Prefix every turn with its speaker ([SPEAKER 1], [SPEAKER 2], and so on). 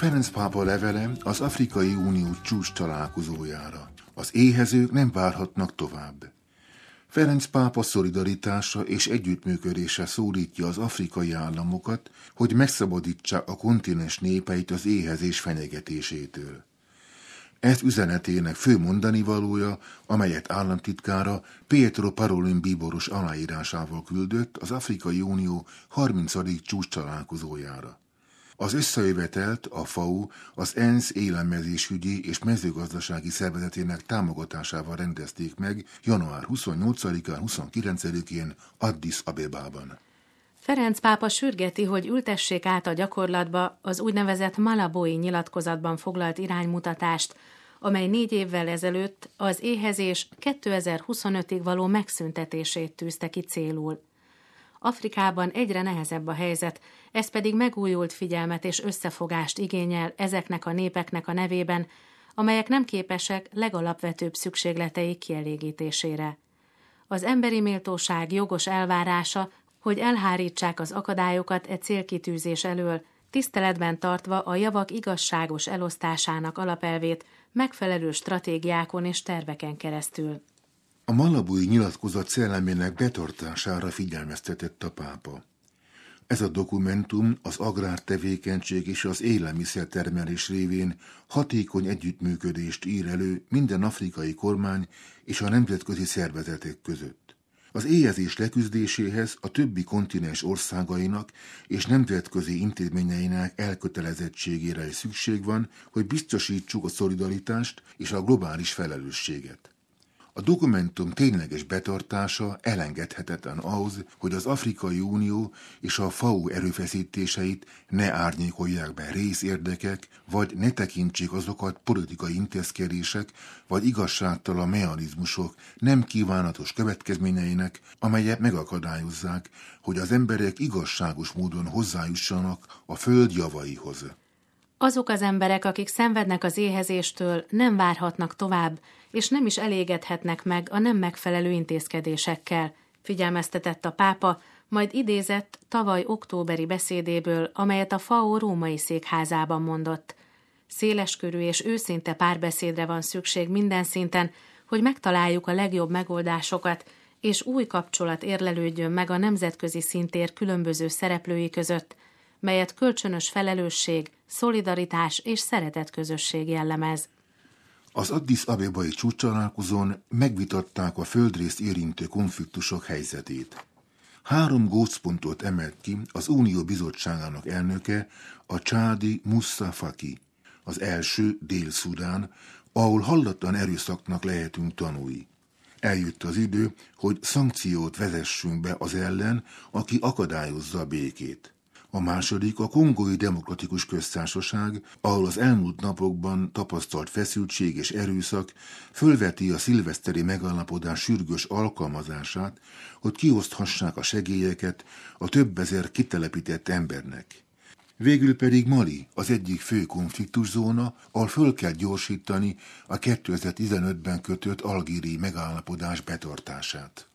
[SPEAKER 1] Ferenc pápa levele az Afrikai Unió csúcs találkozójára. Az éhezők nem várhatnak tovább. Ferenc pápa szolidaritása és együttműködése szólítja az afrikai államokat, hogy megszabadítsák a kontinens népeit az éhezés fenyegetésétől. Ez üzenetének fő mondanivalója, amelyet államtitkára Pietro Parolin bíboros aláírásával küldött az Afrikai Unió 30. csúcs találkozójára. Az összejövetelt a FAO, az ENSZ élelmezésügyi és mezőgazdasági szervezetének támogatásával rendezték meg január 28-án, 29-én Addis Abebában.
[SPEAKER 2] Ferenc pápa sürgeti, hogy ültessék át a gyakorlatba az úgynevezett Malabói nyilatkozatban foglalt iránymutatást, amely 4 évvel ezelőtt az éhezés 2025-ig való megszüntetését tűzte ki célul. Afrikában egyre nehezebb a helyzet, ez pedig megújult figyelmet és összefogást igényel ezeknek a népeknek a nevében, amelyek nem képesek legalapvetőbb szükségleteik kielégítésére. Az emberi méltóság jogos elvárása, hogy elhárítsák az akadályokat e célkitűzés elől, tiszteletben tartva a javak igazságos elosztásának alapelvét megfelelő stratégiákon és terveken keresztül.
[SPEAKER 1] A malabói nyilatkozat szellemének betartására figyelmeztetett a pápa. Ez a dokumentum az agrártevékenység és az élelmiszertermelés révén hatékony együttműködést ír elő minden afrikai kormány és a nemzetközi szervezetek között. Az éhezés leküzdéséhez a többi kontinens országainak és nemzetközi intézményeinek elkötelezettségére is szükség van, hogy biztosítsuk a szolidaritást és a globális felelősséget. A dokumentum tényleges betartása elengedhetetlen ahhoz, hogy az Afrikai Unió és a FAO erőfeszítéseit ne árnyékolják be részérdekek, vagy ne tekintsék azokat politikai intézkedések, vagy igazságtalan mechanizmusok nem kívánatos következményeinek, amelyek megakadályozzák, hogy az emberek igazságos módon hozzájussanak a föld javaihoz.
[SPEAKER 2] Azok az emberek, akik szenvednek az éhezéstől, nem várhatnak tovább, és nem is elégedhetnek meg a nem megfelelő intézkedésekkel, figyelmeztetett a pápa, majd idézett tavaly októberi beszédéből, amelyet a FAO római székházában mondott. Széleskörű és őszinte párbeszédre van szükség minden szinten, hogy megtaláljuk a legjobb megoldásokat, és új kapcsolat érlelődjön meg a nemzetközi szintér különböző szereplői között, melyet kölcsönös felelősség, szolidaritás és szeretetközösség jellemez.
[SPEAKER 1] Az Addis Abebai csúcstalálkozón megvitatták a földrészt érintő konfliktusok helyzetét. 3 gócpontot emelt ki az Unió bizottságának elnöke, a csádi Moussa Faki. Az első Dél-Szudán, ahol hallatlan erőszaknak lehetünk tanúi. Eljött az idő, hogy szankciót vezessünk be az ellen, aki akadályozza a békét. A második a Kongói Demokratikus Köztársaság, ahol az elmúlt napokban tapasztalt feszültség és erőszak fölveti a szilveszteri megállapodás sürgős alkalmazását, hogy kioszthassák a segélyeket a több ezer kitelepített embernek. Végül pedig Mali, az egyik fő konfliktuszóna, ahol föl kell gyorsítani a 2015-ben kötött algériai megállapodás betartását.